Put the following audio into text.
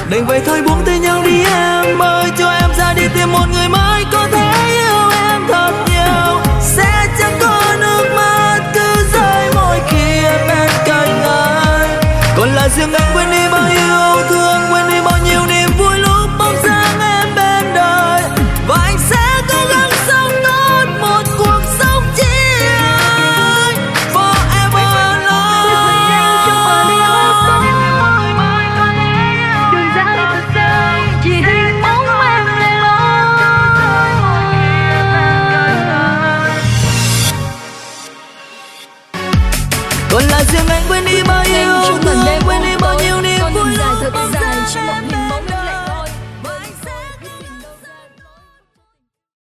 đành vậy thôi buông tay nhau đi em ơi, cho em ra đi tìm một người mới có thể yêu em thật nhiều. Sẽ chẳng có nước mắt cứ rơi mỗi khi em bên cạnh anh. Còn là riêng anh quên đi bao yêu thương, quên đi bao nhiêu niềm vui lúc bóng dáng em bên đời. Và anh sẽ cố gắng sống tốt một cuộc sống chỉ anh forever alone. Đừng ra đi thật xa, chỉ hình bóng em lẻ loi. Còn là riêng anh quên đi bao yêu thương, quên đi bao nhiêu niềm vui lúc bóng dáng Dài em bên đời.